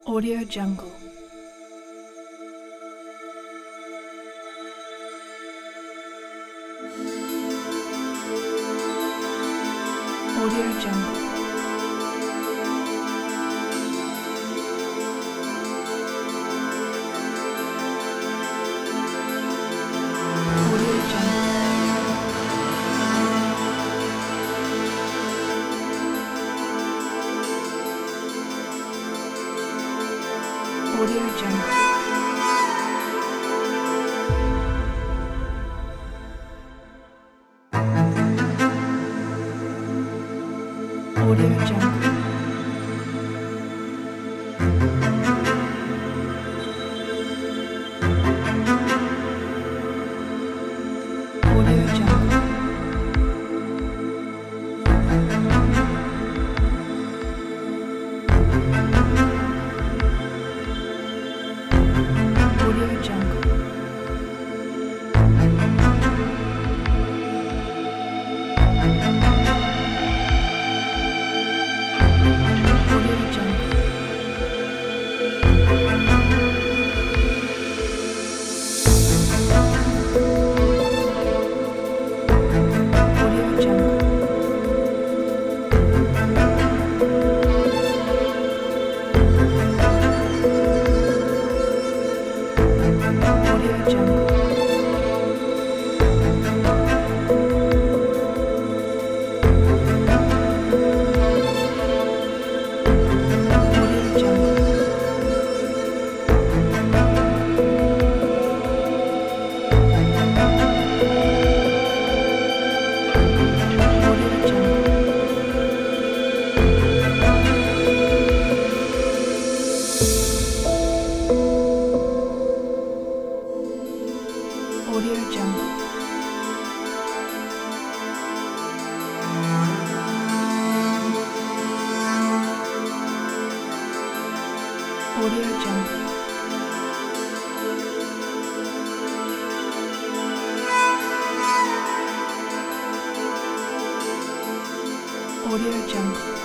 Audio Jungle. Audio Jungle. Audio Jungle. Audio Jungle. Audio Jungle. Audio Jungle. Audio Jungle. Audio Jungle. Audio Jungle. Audio Jungle. Audio Jungle. Audio Jungle. Audio Jungle. Audio Jungle. Audio Jungle.